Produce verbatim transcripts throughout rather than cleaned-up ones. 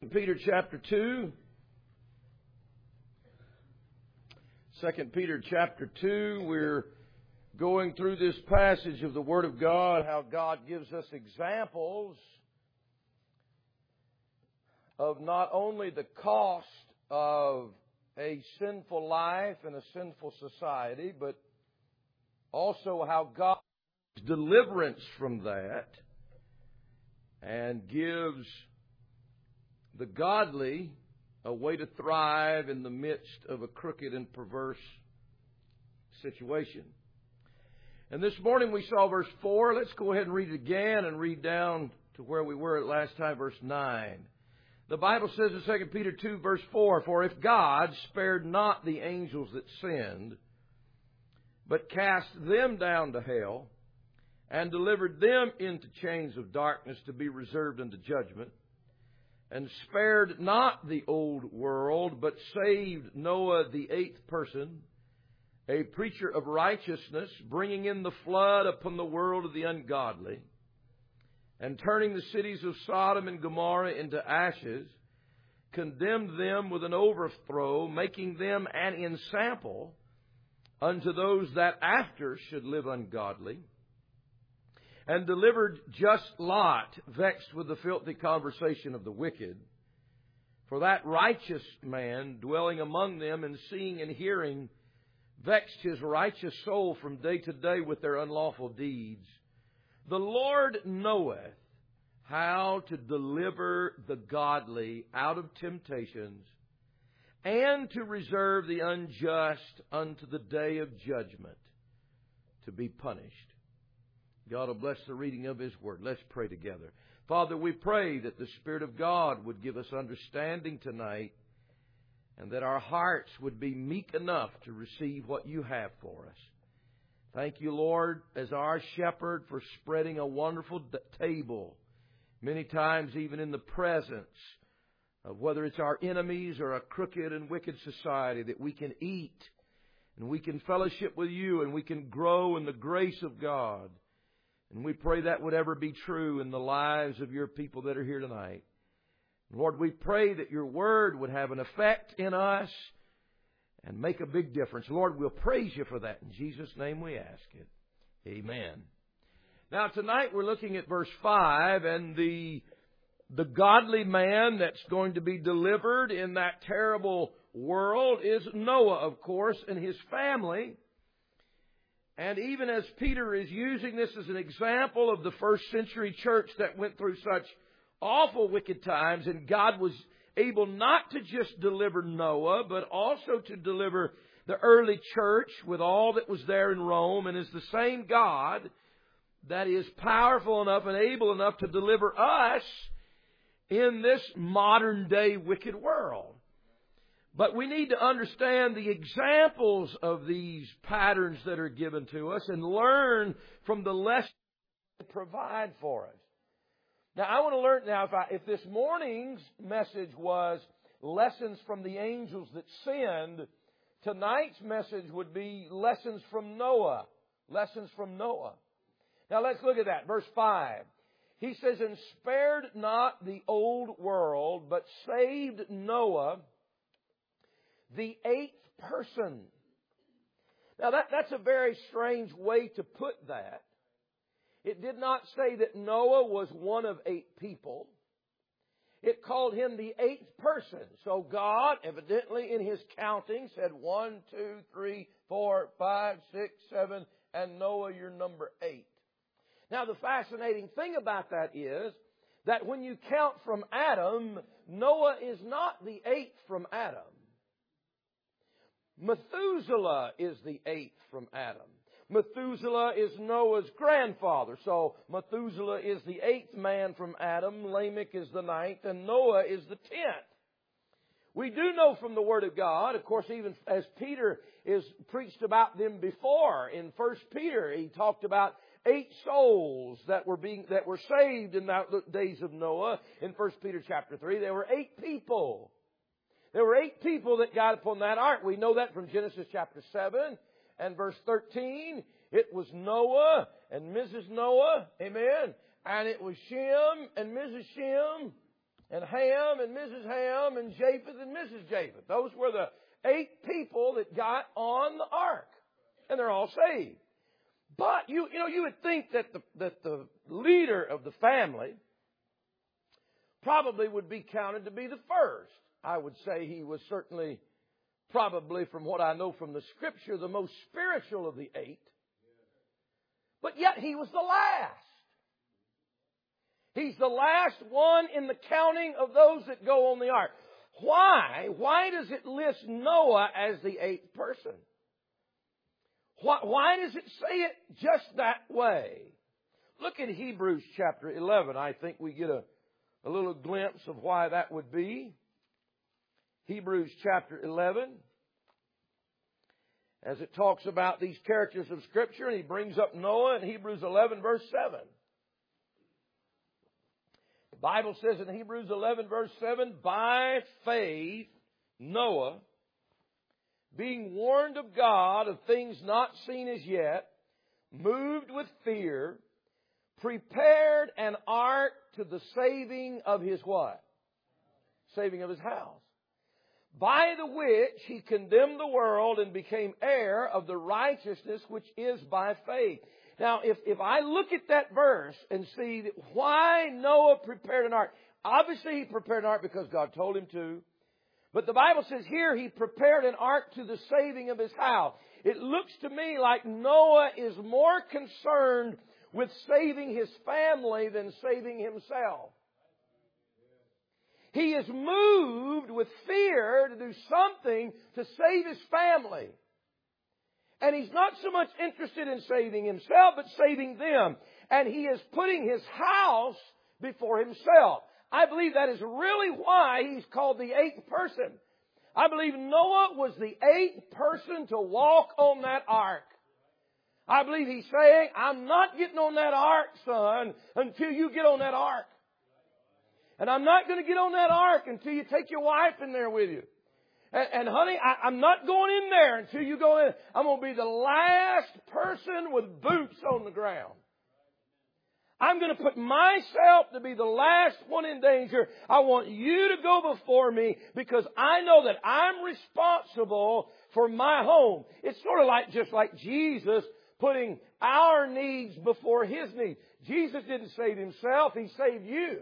Second Peter chapter two. Second Peter chapter two, we're going through this passage of the Word of God, how God gives us examples of not only the cost of a sinful life and a sinful society, but also how God gives deliverance from that and gives the godly a way to thrive in the midst of a crooked and perverse situation. And this morning we saw verse four. Let's go ahead and read it again and read down to where we were at last time, verse nine. The Bible says in Second Peter two, verse four, "For if God spared not the angels that sinned, but cast them down to hell, and delivered them into chains of darkness to be reserved unto judgment, and spared not the old world, but saved Noah the eighth person, a preacher of righteousness, bringing in the flood upon the world of the ungodly, and turning the cities of Sodom and Gomorrah into ashes, condemned them with an overthrow, making them an ensample unto those that after should live ungodly, and delivered just Lot, vexed with the filthy conversation of the wicked. For that righteous man, dwelling among them and seeing and hearing, vexed his righteous soul from day to day with their unlawful deeds. The Lord knoweth how to deliver the godly out of temptations, and to reserve the unjust unto the day of judgment, to be punished." God will bless the reading of His Word. Let's pray together. Father, we pray that the Spirit of God would give us understanding tonight, and that our hearts would be meek enough to receive what You have for us. Thank You, Lord, as our shepherd, for spreading a wonderful table, many times even in the presence of whether it's our enemies or a crooked and wicked society, that we can eat and we can fellowship with You and we can grow in the grace of God. And we pray that would ever be true in the lives of Your people that are here tonight. Lord, we pray that Your Word would have an effect in us and make a big difference. Lord, we'll praise You for that. In Jesus' name we ask it. Amen. Now tonight we're looking at verse five, and the, the godly man that's going to be delivered in that terrible world is Noah, of course, and his family. And even as Peter is using this as an example of the first century church that went through such awful wicked times, and God was able not to just deliver Noah, but also to deliver the early church with all that was there in Rome, and is the same God that is powerful enough and able enough to deliver us in this modern day wicked world. But we need to understand the examples of these patterns that are given to us and learn from the lessons they provide for us. Now, I want to learn now, if, I, if this morning's message was lessons from the angels that sinned, tonight's message would be lessons from Noah. Lessons from Noah. Now, let's look at that. Verse five. He says, "And spared not the old world, but saved Noah, the eighth person." Now, that, that's a very strange way to put that. It did not say that Noah was one of eight people. It called him the eighth person. So God, evidently in His counting, said one, two, three, four, five, six, seven, and Noah, you're number eight. Now, the fascinating thing about that is that when you count from Adam, Noah is not the eighth from Adam. Methuselah is the eighth from Adam. Methuselah is Noah's grandfather. So Methuselah is the eighth man from Adam. Lamech is the ninth. And Noah is the tenth. We do know from the Word of God, of course, even as Peter is preached about them before in First Peter, he talked about eight souls that were being that were saved in the days of Noah. In First Peter chapter three, there were eight people. There were eight people that got upon that ark. We know that from Genesis chapter seven and verse thirteen. It was Noah and Missus Noah. Amen. And it was Shem and Missus Shem. and Ham and Missus Ham and Japheth and Missus Japheth. Those were the eight people that got on the ark. And they're all saved. But you, you know, you would think that the, that the leader of the family probably would be counted to be the first. I would say he was certainly, probably from what I know from the Scripture, the most spiritual of the eight. But yet he was the last. He's the last one in the counting of those that go on the ark. Why? Why does it list Noah as the eighth person? Why, why does it say it just that way? Look at Hebrews chapter eleven. I think we get a, a little glimpse of why that would be. Hebrews chapter eleven. As it talks about these characters of Scripture, and he brings up Noah in Hebrews eleven verse seven. The Bible says in Hebrews eleven verse seven, by faith Noah, being warned of God of things not seen as yet, moved with fear, prepared an ark to the saving of his what? Saving of his house. By the which he condemned the world and became heir of the righteousness which is by faith. Now, if, if I look at that verse and see that why Noah prepared an ark, obviously he prepared an ark because God told him to. But the Bible says here he prepared an ark to the saving of his house. It looks to me like Noah is more concerned with saving his family than saving himself. He is moved with fear to do something to save his family. And he's not so much interested in saving himself, but saving them. And he is putting his house before himself. I believe that is really why he's called the eighth person. I believe Noah was the eighth person to walk on that ark. I believe he's saying, I'm not getting on that ark, son, until you get on that ark. And I'm not going to get on that ark until you take your wife in there with you. And, and honey, I, I'm not going in there until you go in. I'm going to be the last person with boots on the ground. I'm going to put myself to be the last one in danger. I want you to go before me because I know that I'm responsible for my home. It's sort of like just like Jesus putting our needs before His needs. Jesus didn't save Himself. He saved you.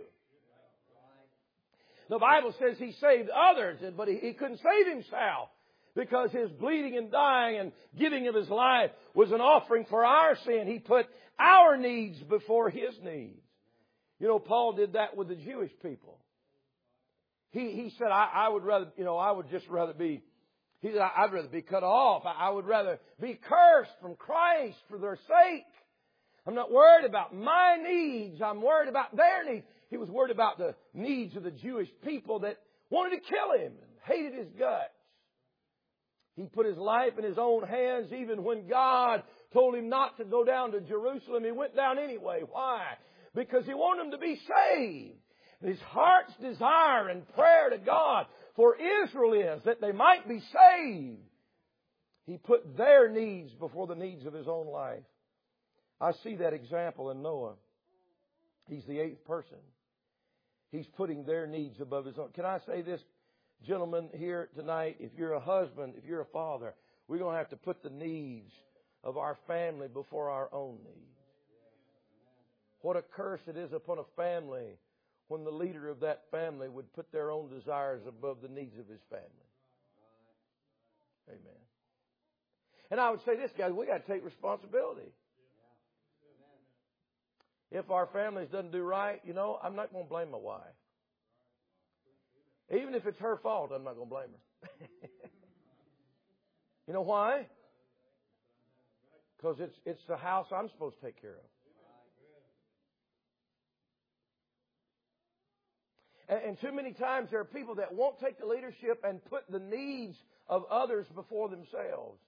The Bible says He saved others, but He, he couldn't save Himself because His bleeding and dying and giving of His life was an offering for our sin. He put our needs before His needs. You know, Paul did that with the Jewish people. He, he said, I, I would rather, you know, I would just rather be, he said, I'd rather be cut off. I would rather be cursed from Christ for their sake. I'm not worried about my needs. I'm worried about their needs. He was worried about the needs of the Jewish people that wanted to kill him and hated his guts. He put his life in his own hands even when God told him not to go down to Jerusalem. He went down anyway. Why? Because he wanted them to be saved. His heart's desire and prayer to God for Israel is that they might be saved. He put their needs before the needs of his own life. I see that example in Noah. He's the eighth person. He's putting their needs above his own. Can I say this, gentlemen, here tonight? If you're a husband, if you're a father, we're going to have to put the needs of our family before our own needs. What a curse it is upon a family when the leader of that family would put their own desires above the needs of his family. Amen. And I would say this, guys, we got to take responsibility. If our families doesn't do right, you know, I'm not going to blame my wife. Even if it's her fault, I'm not going to blame her. You know why? Because it's it's the house I'm supposed to take care of. And, and too many times there are people that won't take the leadership and put the needs of others before themselves.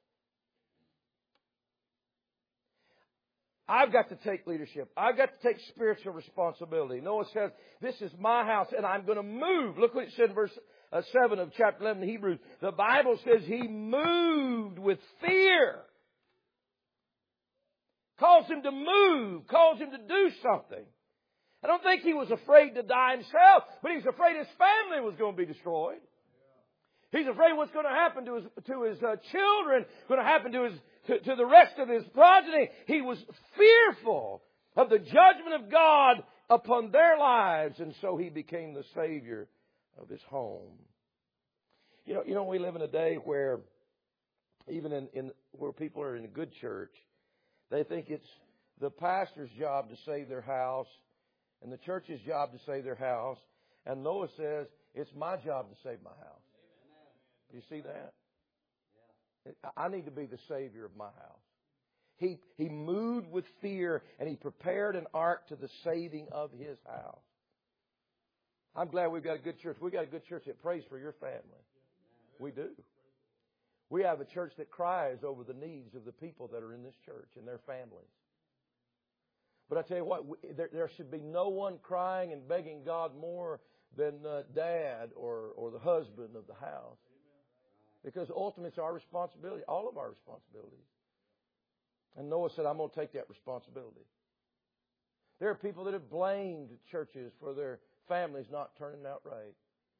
I've got to take leadership. I've got to take spiritual responsibility. Noah says, this is my house and I'm going to move. Look what it said in verse seven of chapter eleven of Hebrews. The Bible says he moved with fear. Calls him to move. Calls him to do something. I don't think he was afraid to die himself, but he was afraid his family was going to be destroyed. He's afraid what's going to happen to his to his uh, children, going to happen to his to, to the rest of his progeny. He was fearful of the judgment of God upon their lives, and so he became the Savior of his home. You know, you know, we live in a day where even in, in where people are in a good church, they think it's the pastor's job to save their house and the church's job to save their house. And Noah says, it's my job to save my house. You see that? I need to be the Savior of my house. He, he moved with fear and he prepared an ark to the saving of his house. I'm glad we've got a good church. We've got a good church that prays for your family. We do. We have a church that cries over the needs of the people that are in this church and their families. But I tell you what, there, there should be no one crying and begging God more than uh, dad or, or the husband of the house. Because ultimately it's our responsibility, all of our responsibilities. And Noah said, I'm going to take that responsibility. There are people that have blamed churches for their families not turning out right.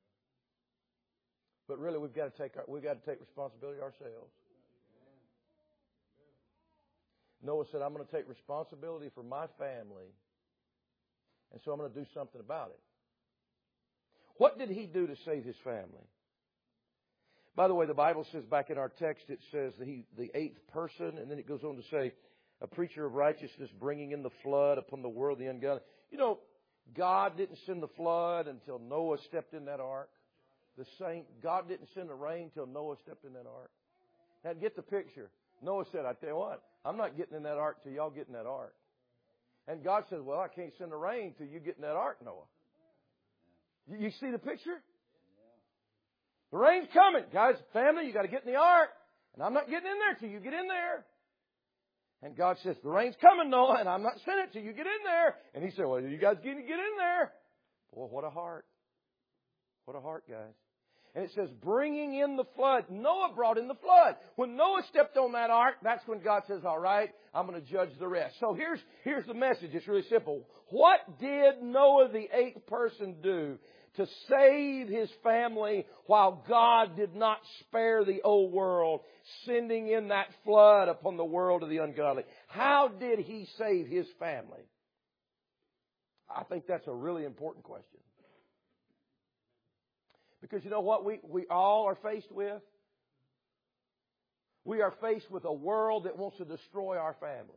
But really, we've got to take our, we've got to take responsibility ourselves. Noah said, I'm going to take responsibility for my family, and so I'm going to do something about it. What did he do to save his family? By the way, the Bible says back in our text, it says that he, the eighth person, and then it goes on to say, a preacher of righteousness bringing in the flood upon the world, the ungodly. You know, God didn't send the flood until Noah stepped in that ark. The saint, God didn't send the rain until Noah stepped in that ark. Now get the picture. Noah said, I tell you what, I'm not getting in that ark till y'all get in that ark. And God says, well, I can't send the rain till you get in that ark, Noah. You, you see the picture? The rain's coming. Guys, family, you got to get in the ark. And I'm not getting in there till you get in there. And God says, the rain's coming, Noah, and I'm not sending it till you get in there. And he said, well, you guys get, get in there. Boy, what a heart. What a heart, guys. And it says, bringing in the flood. Noah brought in the flood. When Noah stepped on that ark, that's when God says, all right, I'm going to judge the rest. So here's, here's the message. It's really simple. What did Noah, the eighth person, do to save his family while God did not spare the old world, sending in that flood upon the world of the ungodly? How did he save his family? I think that's a really important question. Because you know what we, we all are faced with? We are faced with a world that wants to destroy our families.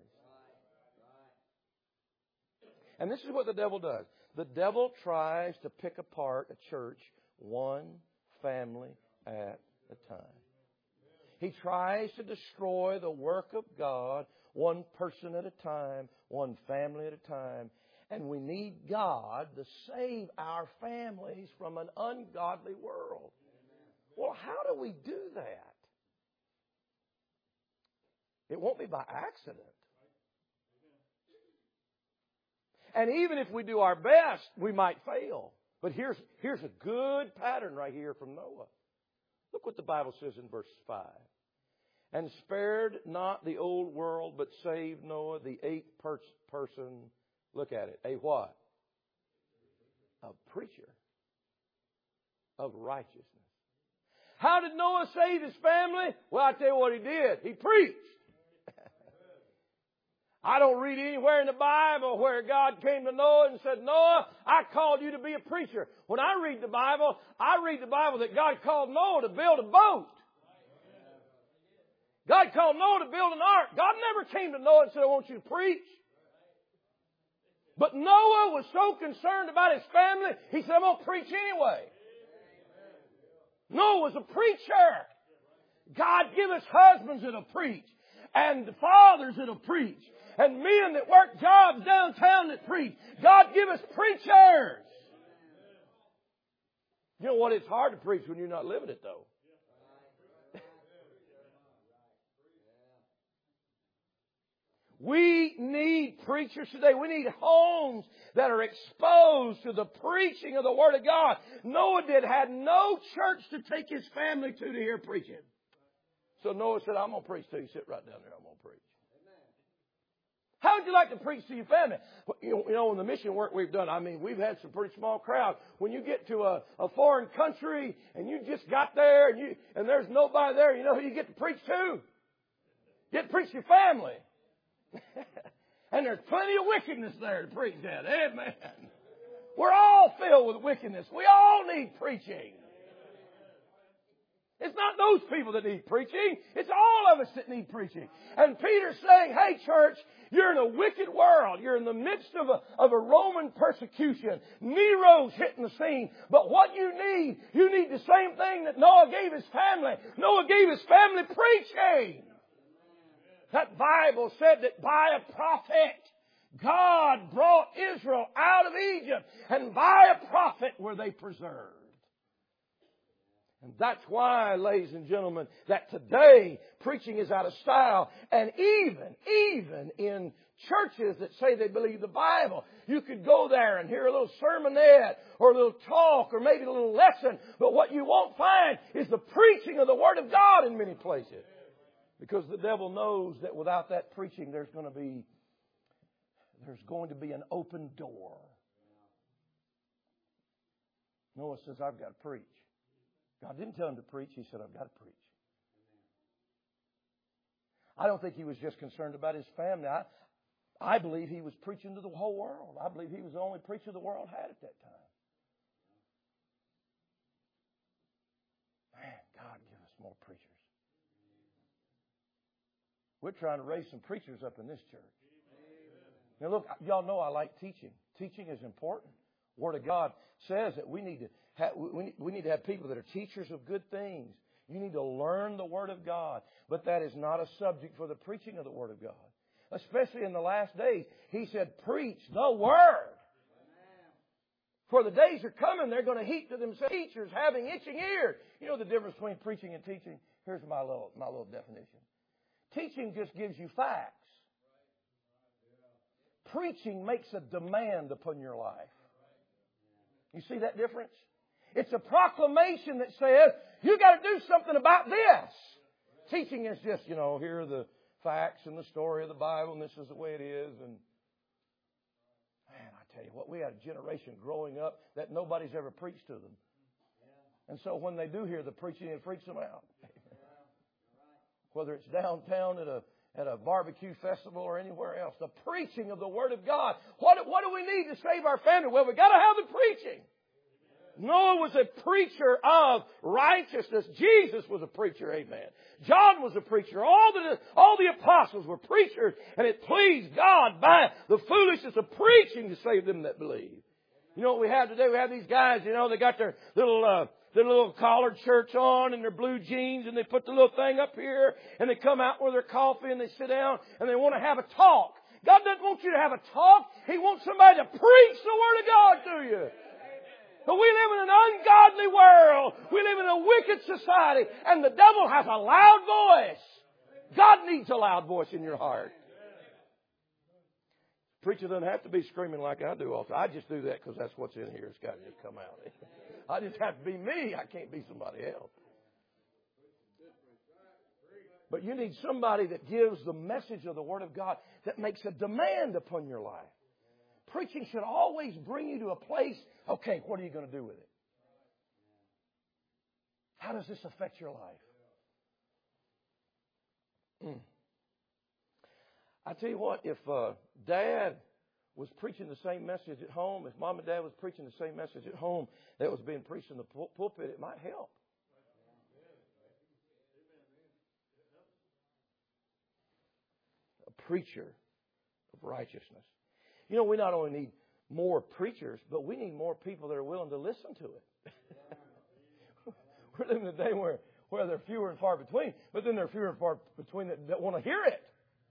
And this is what the devil does. The devil tries to pick apart a church one family at a time. He tries to destroy the work of God one person at a time, one family at a time. And we need God to save our families from an ungodly world. Well, how do we do that? It won't be by accident. And even if we do our best, we might fail. But here's, here's a good pattern right here from Noah. Look what the Bible says in verse five. And spared not the old world, but saved Noah, the eighth per- person. Look at it. A what? A preacher of righteousness. How did Noah save his family? Well, I tell you what he did. He preached. I don't read anywhere in the Bible where God came to Noah and said, Noah, I called you to be a preacher. When I read the Bible, I read the Bible that God called Noah to build a boat. God called Noah to build an ark. God never came to Noah and said, I want you to preach. But Noah was so concerned about his family, he said, I'm going to preach anyway. Noah was a preacher. God give us husbands that'll preach, and fathers that'll preach, and men that work jobs downtown that preach. God give us preachers. You know what? It's hard to preach when you're not living it, though. We need preachers today. We need homes that are exposed to the preaching of the Word of God. Noah did had no church to take his family to to hear preaching. So Noah said, I'm going to preach too. You sit right down there. I'm going to preach. How would you like to preach to your family? You know, in the mission work we've done, I mean, we've had some pretty small crowds. When you get to a, a foreign country and you just got there and you and there's nobody there, you know who you get to preach to? You get to preach to your family. And there's plenty of wickedness there to preach at. Amen. We're all filled with wickedness. We all need preaching. It's not those people that need preaching. It's all of us that need preaching. And Peter's saying, hey, church, you're in a wicked world. You're in the midst of a, of a Roman persecution. Nero's hitting the scene. But what you need, you need the same thing that Noah gave his family. Noah gave his family preaching. That Bible said that by a prophet, God brought Israel out of Egypt. And by a prophet were they preserved. And that's why, ladies and gentlemen, that today preaching is out of style. And even, even in churches that say they believe the Bible, you could go there and hear a little sermonette or a little talk or maybe a little lesson. But what you won't find is the preaching of the Word of God in many places. Because the devil knows that without that preaching, there's going to be, there's going to be an open door. Noah says, I've got to preach. God didn't tell him to preach. He said, I've got to preach. I don't think he was just concerned about his family. I, I believe he was preaching to the whole world. I believe he was the only preacher the world had at that time. Man, God, give us more preachers. We're trying to raise some preachers up in this church. Now, look, y'all know I like teaching. Teaching is important. The Word of God says that we need to have, we need, we need to have people that are teachers of good things. You need to learn the Word of God. But that is not a subject for the preaching of the Word of God. Especially in the last days. He said, preach the Word. For the days are coming, they're going to heap to themselves teachers having itching ears. You know the difference between preaching and teaching? Here's my little, my little definition. Teaching just gives you facts. Preaching makes a demand upon your life. You see that difference? It's a proclamation that says, you got to do something about this. Teaching is just, you know, here are the facts and the story of the Bible, and this is the way it is. And man, I tell you what, we had a generation growing up that nobody's ever preached to them. And so when they do hear the preaching, it freaks them out. Whether it's downtown at a at a barbecue festival or anywhere else. The preaching of the Word of God. What, what do we need to save our family? Well, we've got to have the preaching. Noah was a preacher of righteousness. Jesus was a preacher, amen. John was a preacher. All the, all the apostles were preachers, and it pleased God by the foolishness of preaching to save them that believe. You know what we have today? We have these guys, you know, they got their little, uh, their little collared shirts on and their blue jeans, and they put the little thing up here, and they come out with their coffee and they sit down and they want to have a talk. God doesn't want you to have a talk. He wants somebody to preach the Word of God to you. But we live in an ungodly world. We live in a wicked society, and the devil has a loud voice. God needs a loud voice in your heart. Preacher doesn't have to be screaming like I do also. I just do that because that's what's in here. It's got to just come out. I just have to be me. I can't be somebody else. But you need somebody that gives the message of the Word of God that makes a demand upon your life. Preaching should always bring you to a place, okay, what are you going to do with it? How does this affect your life? Mm. I tell you what, if uh, Dad was preaching the same message at home, if Mom and Dad was preaching the same message at home that was being preached in the pul- pulpit, it might help. A preacher of righteousness. You know, we not only need more preachers, but we need more people that are willing to listen to it. We're living in a day where, where they're fewer and far between, but then there are fewer and far between that, that want to hear it.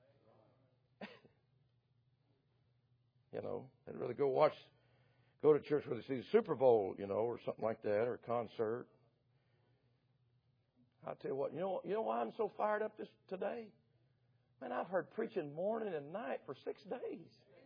You know, they'd rather go watch, go to church where they see the Super Bowl, you know, or something like that, or a concert. I'll tell you what, you know, you know why I'm so fired up this today? Man, I've heard preaching morning and night for six days.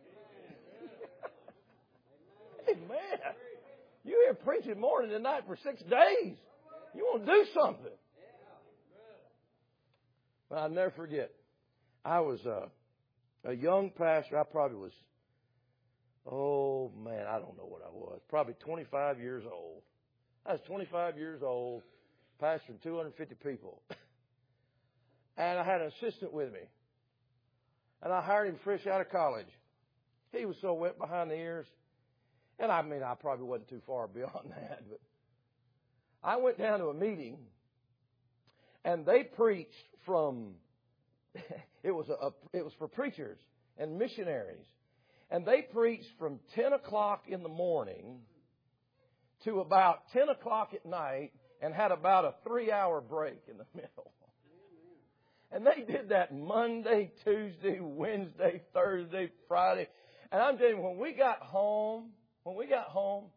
Amen. You hear preaching morning and night for six days. You want to do something. But I'll never forget. I was uh, a young pastor. I probably was, oh man, I don't know what I was. Probably twenty-five years old. I was twenty-five years old, pastoring two hundred fifty people. And I had an assistant with me. And I hired him fresh out of college. He was so wet behind the ears. And I mean, I probably wasn't too far beyond that. But I went down to a meeting, and they preached from, it was, a, a, it was for preachers and missionaries. And they preached from ten o'clock in the morning to about ten o'clock at night and had about a three-hour break in the middle. And they did that Monday, Tuesday, Wednesday, Thursday, Friday. And I'm telling you, when we got home, when we got home,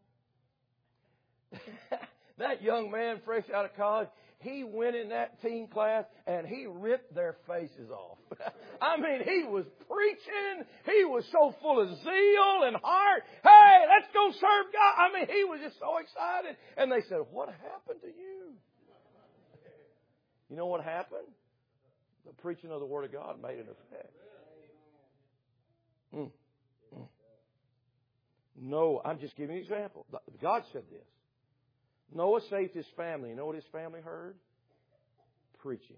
that young man fresh out of college, he went in that teen class and he ripped their faces off. I mean, he was preaching. He was so full of zeal and heart. Hey, let's go serve God. I mean, he was just so excited. And they said, what happened to you? You know what happened? The preaching of the Word of God made an effect. Mm. Mm. No, I'm just giving you an example. God said this. Noah saved his family. You know what his family heard? Preaching.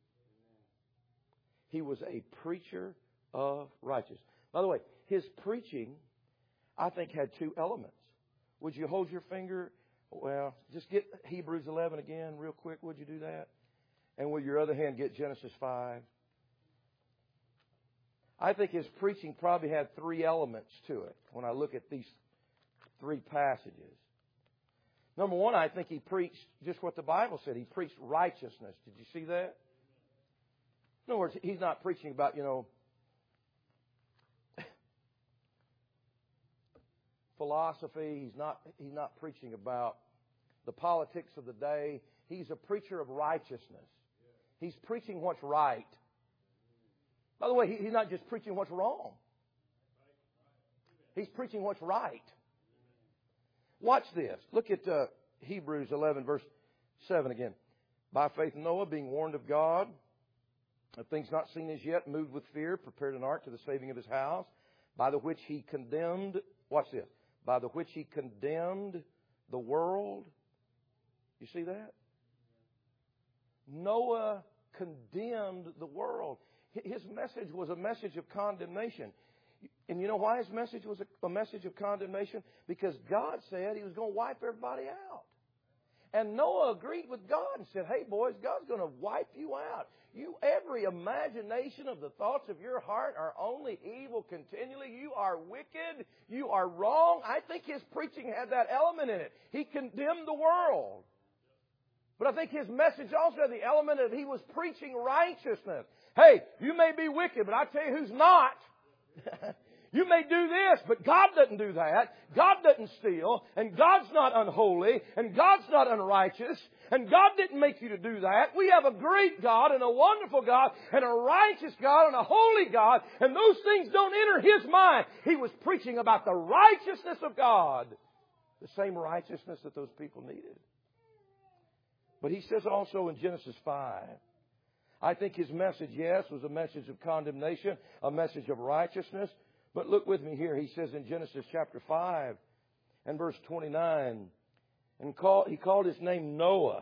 He was a preacher of righteousness. By the way, his preaching, I think, had two elements. Would you hold your finger? Well, just get Hebrews eleven again real quick. Would you do that? And with your other hand, get Genesis five. I think his preaching probably had three elements to it when I look at these three passages. Number one, I think he preached just what the Bible said. He preached righteousness. Did you see that? In other words, he's not preaching about, you know, philosophy. He's not, he's not preaching about the politics of the day. He's a preacher of righteousness. He's preaching what's right. By the way, he's not just preaching what's wrong. He's preaching what's right. Watch this. Look at uh, Hebrews eleven, verse seven again. By faith Noah, being warned of God, of things not seen as yet, moved with fear, prepared an ark to the saving of his house, by the which he condemned, watch this, by the which he condemned the world. You see that? Noah condemned the world. His message was a message of condemnation. And you know why his message was a, a message of condemnation? Because God said He was going to wipe everybody out. And Noah agreed with God and said, hey boys, God's going to wipe you out. You, every imagination of the thoughts of your heart are only evil continually. You are wicked. You are wrong. I think his preaching had that element in it. He condemned the world. But I think his message also had the element of he was preaching righteousness. Hey, you may be wicked, but I tell you who's not. You may do this, but God doesn't do that. God doesn't steal, and God's not unholy, and God's not unrighteous, and God didn't make you to do that. We have a great God and a wonderful God and a righteous God and a holy God, and those things don't enter His mind. He was preaching about the righteousness of God, the same righteousness that those people needed. But he says also in Genesis five, I think his message, yes, was a message of condemnation, a message of righteousness. But look with me here. He says in Genesis chapter five and verse twenty-nine, and call, he called his name Noah,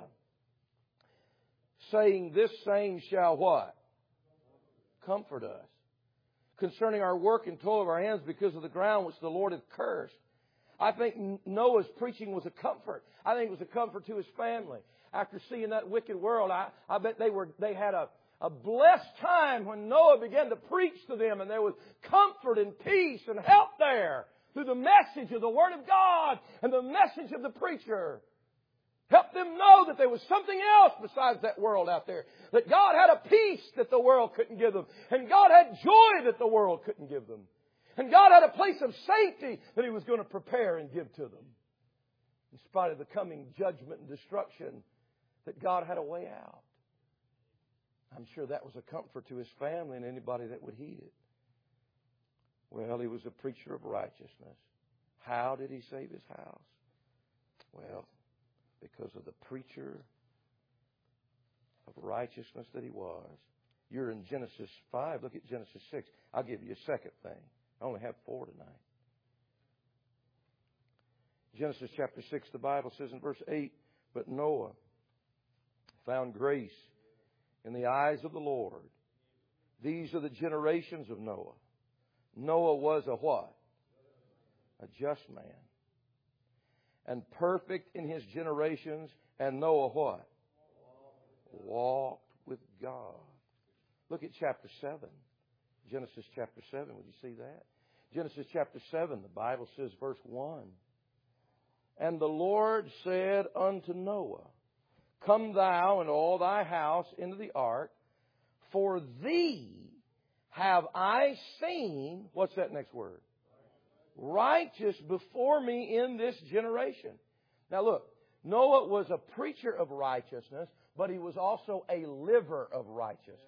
saying, this same shall what? Comfort us. Concerning our work and toil of our hands because of the ground which the Lord hath cursed. I think Noah's preaching was a comfort. I think it was a comfort to his family. After seeing that wicked world, I, I bet they were they had a, a blessed time when Noah began to preach to them, and there was comfort and peace and help there through the message of the Word of God and the message of the preacher. Help them know that there was something else besides that world out there. That God had a peace that the world couldn't give them. And God had joy that the world couldn't give them. And God had a place of safety that He was going to prepare and give to them. In spite of the coming judgment and destruction, that God had a way out. I'm sure that was a comfort to his family and anybody that would heed it. Well, he was a preacher of righteousness. How did he save his house? Well, because of the preacher of righteousness that he was. You're in Genesis five. Look at Genesis six. I'll give you a second thing. I only have four tonight. Genesis chapter six, the Bible says in verse eight, but Noah found grace in the eyes of the Lord. These are the generations of Noah. Noah was a what? A just man. And perfect in his generations. And Noah what? Walked with God. Look at chapter seven. Genesis chapter seven. Would you see that? Genesis chapter seven, the Bible says, verse one. And the Lord said unto Noah, come thou and all thy house into the ark, for thee have I seen, what's that next word? Righteous before me in this generation. Now look, Noah was a preacher of righteousness, but he was also a liver of righteousness.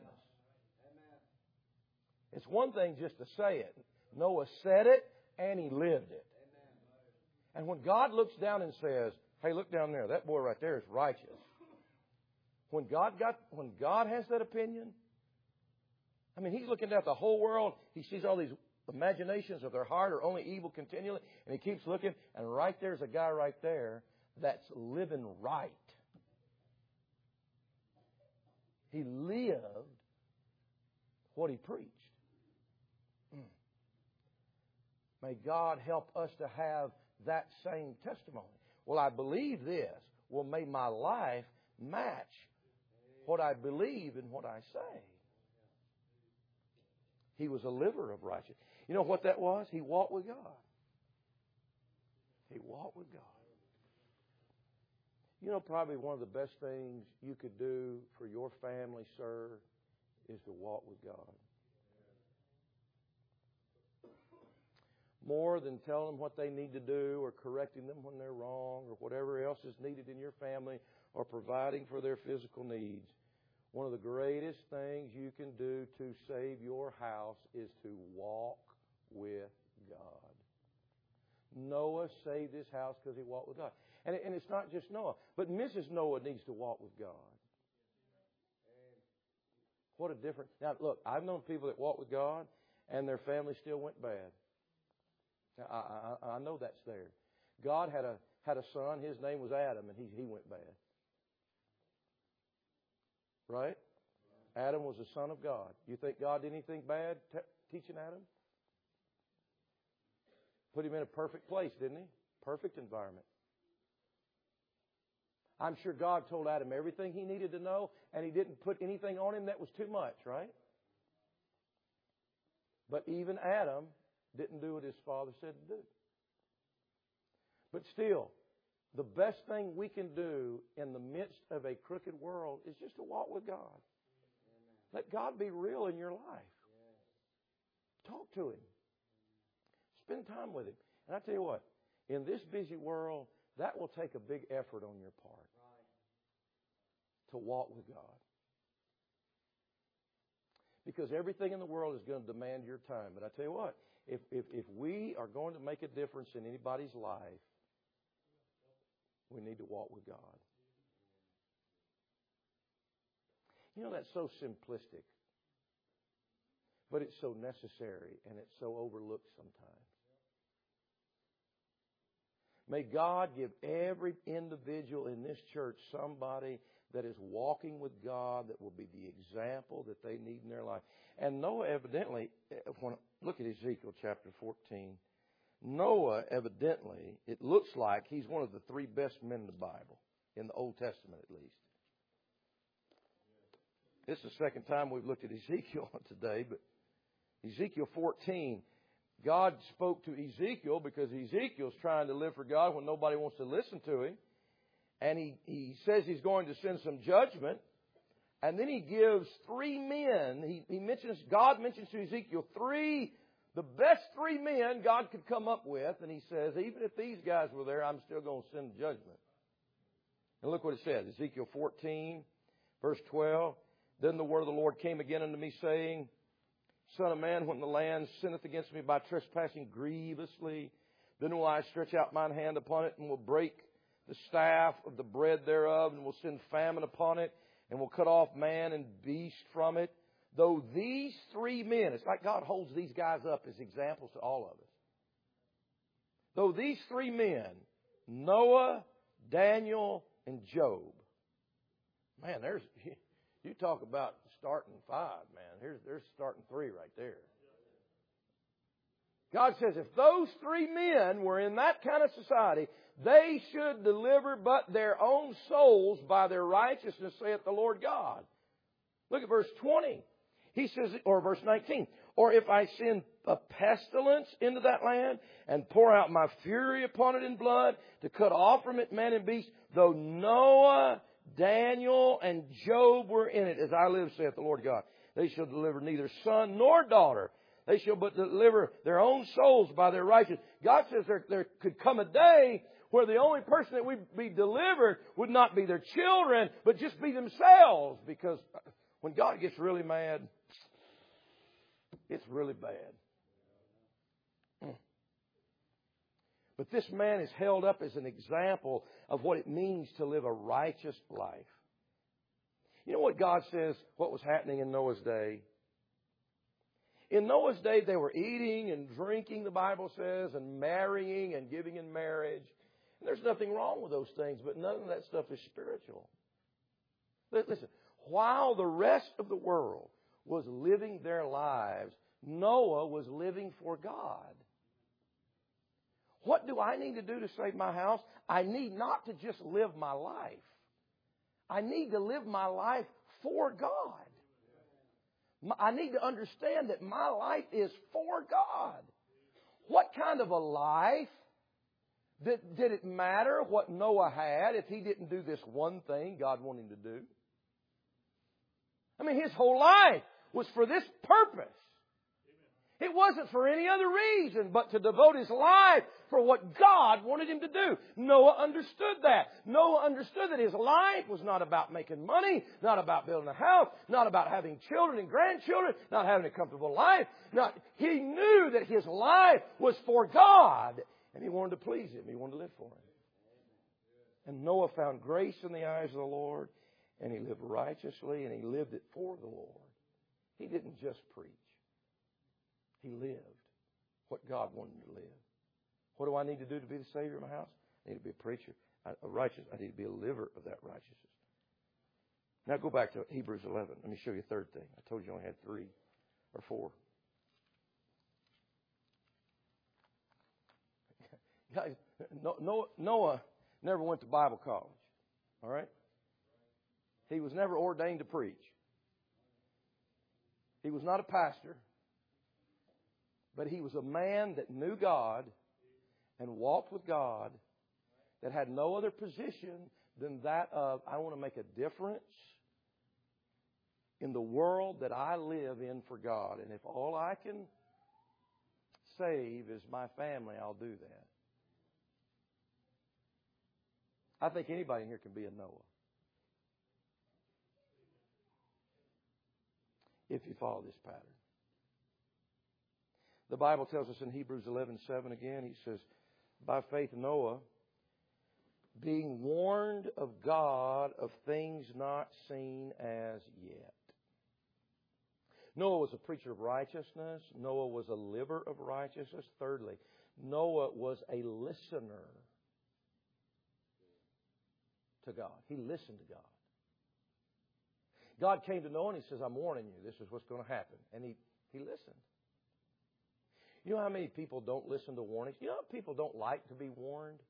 It's one thing just to say it. Noah said it and he lived it. And when God looks down and says, hey, look down there, that boy right there is righteous. When God got, when God has that opinion, I mean, He's looking at the whole world. He sees all these imaginations of their heart are only evil continually, and He keeps looking, and right there's a guy right there that's living right. He lived what he preached. May God help us to have that same testimony. Well, I believe this. Well, may my life match what I believe and what I say. He was a liver of righteousness. You know what that was? He walked with God. He walked with God. You know, probably one of the best things you could do for your family, sir, is to walk with God. More than telling them what they need to do or correcting them when they're wrong or whatever else is needed in your family or providing for their physical needs. One of the greatest things you can do to save your house is to walk with God. Noah saved his house because he walked with God. And, and it's not just Noah, but Missus Noah needs to walk with God. What a difference. Now, look, I've known people that walk with God and their family still went bad. Now, I, I, I know that's there. God had a had a son. His name was Adam, and he, he went bad. Right? Adam was the son of God. You think God did anything bad t- teaching Adam? Put him in a perfect place, didn't he? Perfect environment. I'm sure God told Adam everything he needed to know, and he didn't put anything on him that was too much, right? But even Adam didn't do what his father said to do. But still, the best thing we can do in the midst of a crooked world is just to walk with God. Amen. Let God be real in your life. Yes. Talk to Him. Spend time with Him. And I tell you what, in this busy world, that will take a big effort on your part. Right. To walk with God. Because everything in the world is going to demand your time. But I tell you what, if, if, if we are going to make a difference in anybody's life, we need to walk with God. You know, that's so simplistic. But it's so necessary and it's so overlooked sometimes. May God give every individual in this church somebody that is walking with God that will be the example that they need in their life. And Noah evidently, when, look at Ezekiel chapter fourteen. Noah evidently, it looks like he's one of the three best men in the Bible, in the Old Testament at least. This is the second time we've looked at Ezekiel today, but Ezekiel fourteen, God spoke to Ezekiel because Ezekiel's trying to live for God when nobody wants to listen to him. And he, he says he's going to send some judgment. And then he gives three men. He, he mentions, God mentions to Ezekiel three, the best three men God could come up with. And he says, even if these guys were there, I'm still going to send judgment. And look what it says. Ezekiel fourteen, verse twelve. Then the word of the Lord came again unto me, saying, Son of man, when the land sinneth against me by trespassing grievously, then will I stretch out mine hand upon it, and will break the staff of the bread thereof, and will send famine upon it, and will cut off man and beast from it. though these three men, it's like God holds these guys up as examples to all of us. Though these three men, Noah, Daniel, and Job, man, there's, you talk about starting five, man. Here's, there's starting three right there. God says if those three men were in that kind of society, they should deliver but their own souls by their righteousness, saith the Lord God. Look at verse twenty. He says, or verse nineteen, or if I send a pestilence into that land and pour out my fury upon it in blood to cut off from it man and beast, though Noah, Daniel, and Job were in it, as I live, saith the Lord God, they shall deliver neither son nor daughter. They shall but deliver their own souls by their righteousness. God says there, there could come a day where the only person that would be delivered would not be their children, but just be themselves. Because when God gets really mad, it's really bad. But this man is held up as an example of what it means to live a righteous life. You know what God says, what was happening in Noah's day? In Noah's day, they were eating and drinking, the Bible says, and marrying and giving in marriage. And there's nothing wrong with those things, but none of that stuff is spiritual. Listen, while the rest of the world was living their lives, Noah was living for God. What do I need to do to save my house? I need not to just live my life. I need to live my life for God. I need to understand that my life is for God. What kind of a life? Did, did it matter what Noah had if he didn't do this one thing God wanted him to do? I mean, his whole life was for this purpose. It wasn't for any other reason but to devote his life for what God wanted him to do. Noah understood that. Noah understood that his life was not about making money, not about building a house, not about having children and grandchildren, not having a comfortable life. Not, he knew that his life was for God, and he wanted to please Him. He wanted to live for Him. And Noah found grace in the eyes of the Lord, and he lived righteously, and he lived it for the Lord. He didn't just preach. He lived what God wanted him to live. What do I need to do to be the Savior of my house? I need to be a preacher, a righteous. I need to be a liver of that righteousness. Now go back to Hebrews eleven. Let me show you a third thing. I told you I only had three or four. Guys, Noah never went to Bible college. All right? He was never ordained to preach. He was not a pastor. But he was a man that knew God and walked with God, that had no other position than that of, I want to make a difference in the world that I live in for God. And if all I can save is my family, I'll do that. I think anybody in here can be a Noah, if you follow this pattern. The Bible tells us in Hebrews eleven seven again, he says, by faith Noah, being warned of God of things not seen as yet. Noah was a preacher of righteousness. Noah was a liver of righteousness. Thirdly, Noah was a listener to God. He listened to God. God came to Noah and He says, I'm warning you. This is what's going to happen. And he, he listened. You know how many people don't listen to warnings? You know how people don't like to be warned?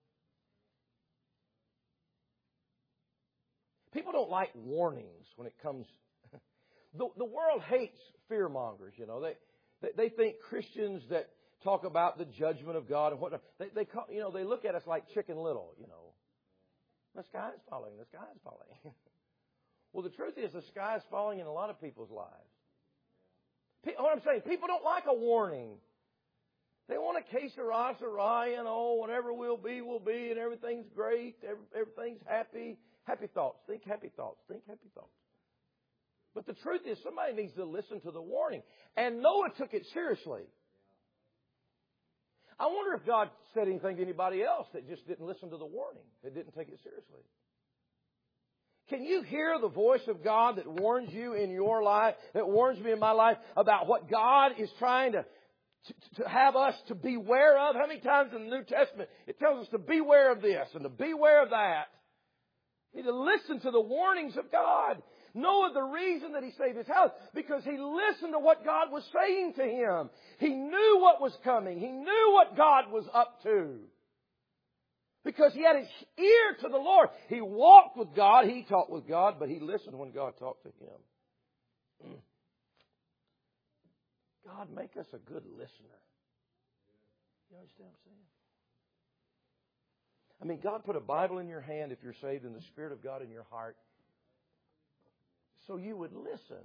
People don't like warnings when it comes. the, the world hates fearmongers, you know. They, they they think Christians that talk about the judgment of God and whatnot, they, they call, you know, they look at us like Chicken Little, you know. The sky is falling, the sky is falling. Well, the truth is the sky is falling in a lot of people's lives. What I'm saying, people don't like a warning. They want a que sera, sera, you know, whatever will be, will be, and everything's great, every, everything's happy. Happy thoughts. Think happy thoughts. Think happy thoughts. But the truth is somebody needs to listen to the warning. And Noah took it seriously. I wonder if God said anything to anybody else that just didn't listen to the warning, that didn't take it seriously. Can you hear the voice of God that warns you in your life, that warns me in my life about what God is trying to, to, to have us to beware of? How many times in the New Testament it tells us to beware of this and to beware of that? We need to listen to the warnings of God. Noah, the reason that he saved his house, because he listened to what God was saying to him. He knew what was coming. He knew what God was up to. Because he had his ear to the Lord. He walked with God. He talked with God, but he listened when God talked to him. God, make us a good listener. You understand what I'm saying? I mean, God put a Bible in your hand if you're saved and the Spirit of God in your heart so you would listen.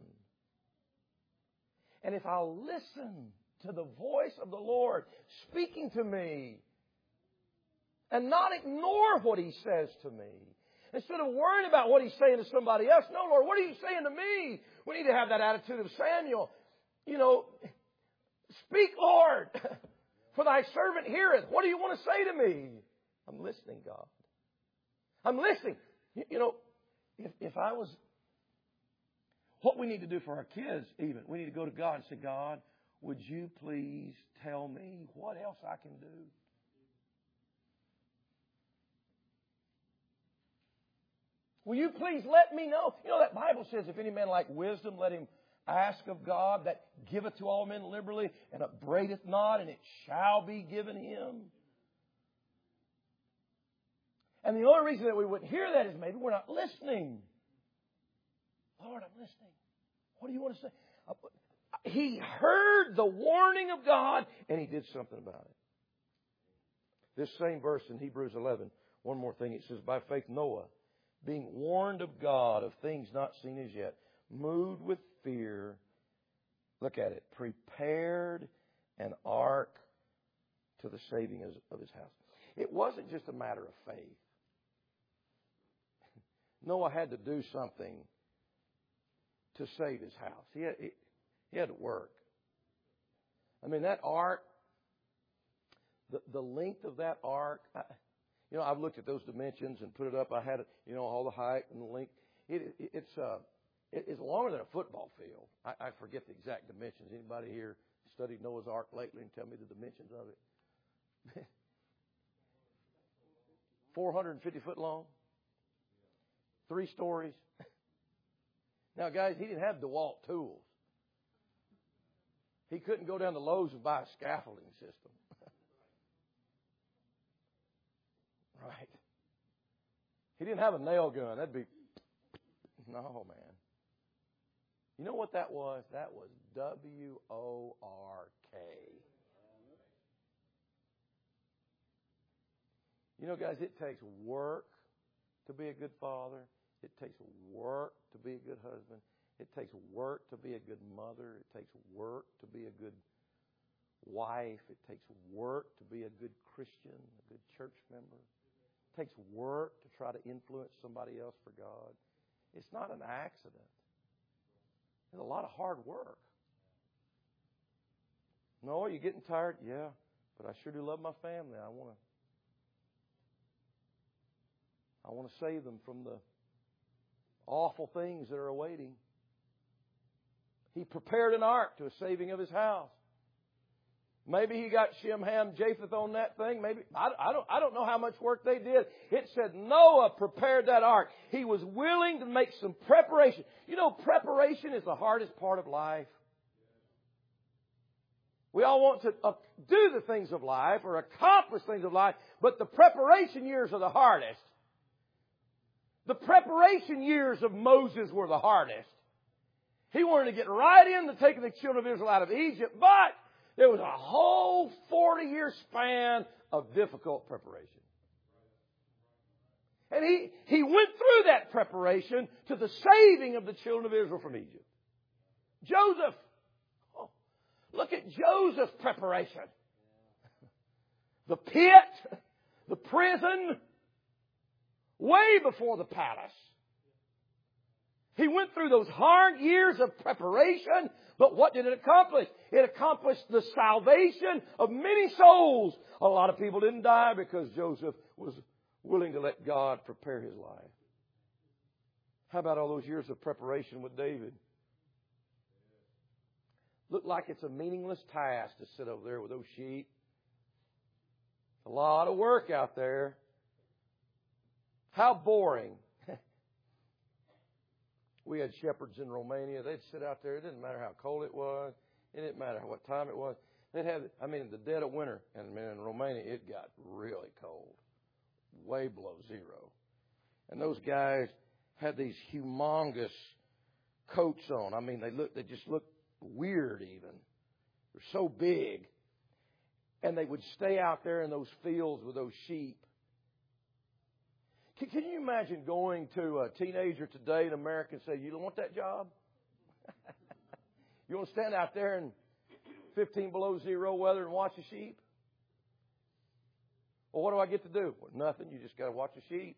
And if I'll listen to the voice of the Lord speaking to me and not ignore what He says to me, instead of worrying about what He's saying to somebody else, no, Lord, what are you saying to me? We need to have that attitude of Samuel. You know, speak, Lord, for thy servant heareth. What do you want to say to me? I'm listening, God. I'm listening. You know, if, if I was... What we need to do for our kids, even, we need to go to God and say, God, would you please tell me what else I can do? Will you please let me know? You know, that Bible says, if any man lack wisdom, let him ask of God, that giveth to all men liberally, and upbraideth not, and it shall be given him. And the only reason that we wouldn't hear that is maybe we're not listening. Lord, I'm listening. What do you want to say? He heard the warning of God, and he did something about it. This same verse in Hebrews eleven, one more thing. It says, by faith Noah, being warned of God of things not seen as yet, moved with fear, look at it, prepared an ark to the saving of his house. It wasn't just a matter of faith. Noah had to do something to save his house. He had, he, he had to work. I mean, that ark, the, the length of that ark, I, you know, I've looked at those dimensions and put it up. I had it, you know, all the height and the length. It, it, it's uh, it, it's longer than a football field. I, I forget the exact dimensions. Anybody here studied Noah's Ark lately and tell me the dimensions of it? four hundred fifty foot long. Three stories. Now, guys, he didn't have DeWalt tools. He couldn't go down to Lowe's and buy a scaffolding system. Right. He didn't have a nail gun. That'd be... No, man. You know what that was? That was W O R K. You know, guys, it takes work to be a good father. It takes work to be a good husband. It takes work to be a good mother. It takes work to be a good wife. It takes work to be a good Christian, a good church member. It takes work to try to influence somebody else for God. It's not an accident. It's a lot of hard work. No, are you getting tired? Yeah, but I sure do love my family. I want to I want to save them from the awful things that are awaiting. He prepared an ark to a saving of his house. Maybe he got Shem, Ham, Japheth on that thing. Maybe I, I don't. I don't know how much work they did. It said Noah prepared that ark. He was willing to make some preparation. You know, preparation is the hardest part of life. We all want to uh, do the things of life or accomplish things of life, but the preparation years are the hardest. The preparation years of Moses were the hardest. He wanted to get right into taking the children of Israel out of Egypt, but there was a whole forty-year span of difficult preparation. And he, he went through that preparation to the saving of the children of Israel from Egypt. Joseph. Oh, look at Joseph's preparation. The pit, the prison, way before the palace. He went through those hard years of preparation, but what did it accomplish? It accomplished the salvation of many souls. A lot of people didn't die because Joseph was willing to let God prepare his life. How about all those years of preparation with David? Looked like it's a meaningless task to sit over there with those sheep. A lot of work out there. How boring. We had shepherds in Romania. They'd sit out there. It didn't matter how cold it was. It didn't matter what time it was. They'd have, I mean, in the dead of winter, and in Romania, it got really cold. Way below zero. And those guys had these humongous coats on. I mean, they look, they just looked weird even. They're so big. And they would stay out there in those fields with those sheep. Can, can you imagine going to a teenager today in America and say, you don't want that job? You want to stand out there in fifteen below zero weather and watch the sheep? Well, what do I get to do? Well, nothing. You just got to watch the sheep.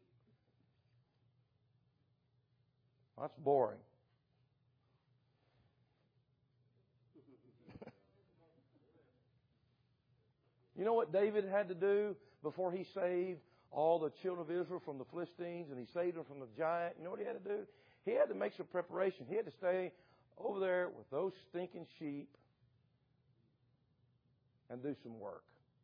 That's boring. You know what David had to do before he saved all the children of Israel from the Philistines and he saved them from the giant? You know what he had to do? He had to make some preparation. He had to stay over there with those stinking sheep and do some work.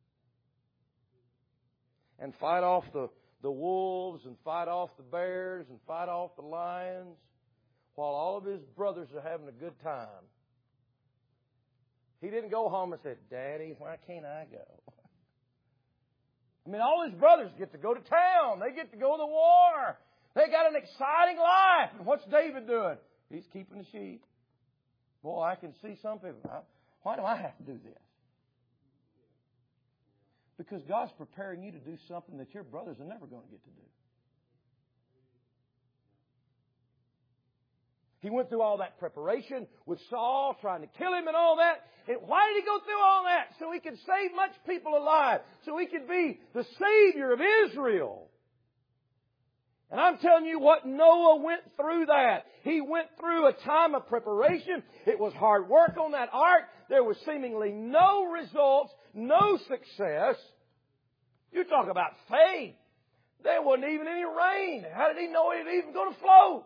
And fight off the, the wolves and fight off the bears and fight off the lions while all of his brothers are having a good time. He didn't go home and say, Daddy, why can't I go? I mean, all his brothers get to go to town. They get to go to the war. They got an exciting life. And what's David doing? He's keeping the sheep. Boy, I can see some people. Why do I have to do this? Because God's preparing you to do something that your brothers are never going to get to do. He went through all that preparation with Saul, trying to kill him and all that. And why did he go through all that? So he could save much people alive. So he could be the Savior of Israel. And I'm telling you what, Noah went through that. He went through a time of preparation. It was hard work on that ark. There was seemingly no results, no success. You talk about faith. There wasn't even any rain. How did he know it was even going to float?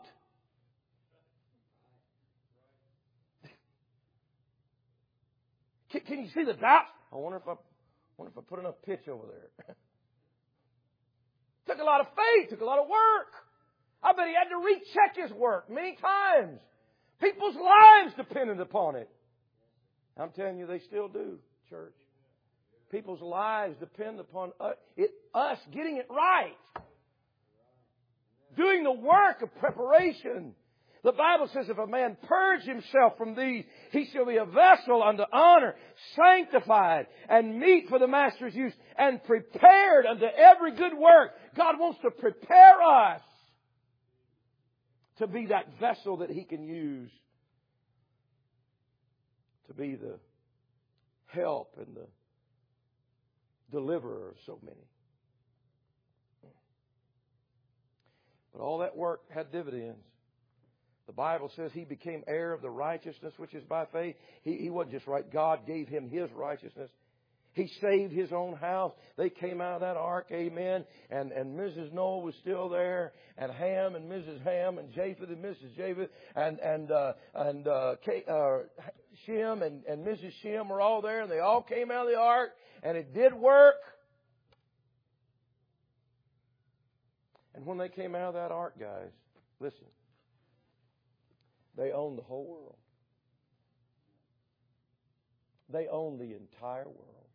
Can, can you see the doubts? I wonder if I, wonder if I put enough pitch over there. Took a lot of faith. Took a lot of work. I bet he had to recheck his work many times. People's lives depended upon it. I'm telling you, they still do, church. People's lives depend upon us, it, us getting it right. Doing the work of preparation. The Bible says if a man purge himself from these, he shall be a vessel unto honor, sanctified, and meet for the master's use, and prepared unto every good work. God wants to prepare us to be that vessel that He can use to be the help and the deliverer of so many. But all that work had dividends. The Bible says he became heir of the righteousness which is by faith. He, he wasn't just right. God gave him his righteousness. He saved his own house. They came out of that ark, amen. And, and Missus Noah was still there. And Ham and Missus Ham and Japheth and Missus Japheth and, and, uh, and uh, uh, Shem and, and Missus Shem were all there. And they all came out of the ark. And it did work. And when they came out of that ark, guys, listen. They owned the whole world. They owned the entire world.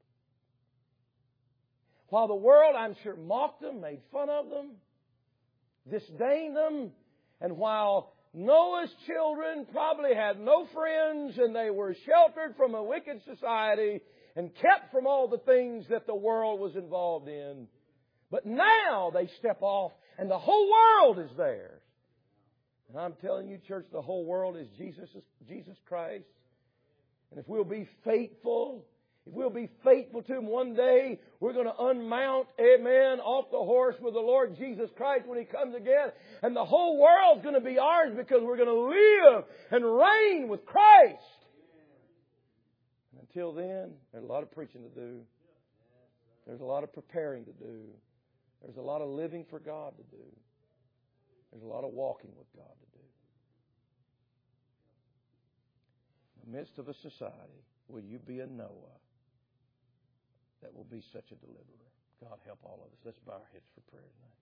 While the world, I'm sure, mocked them, made fun of them, disdained them, and while Noah's children probably had no friends and they were sheltered from a wicked society and kept from all the things that the world was involved in, but now they step off and the whole world is theirs. And I'm telling you, church, the whole world is Jesus, Jesus Christ. And if we'll be faithful, if we'll be faithful to Him one day, we're going to unmount, amen, off the horse with the Lord Jesus Christ when He comes again. And the whole world's going to be ours because we're going to live and reign with Christ. And until then, there's a lot of preaching to do. There's a lot of preparing to do. There's a lot of living for God to do. There's a lot of walking with God to do. In the midst of a society, will you be a Noah that will be such a deliverer? God help all of us. Let's bow our heads for prayer tonight.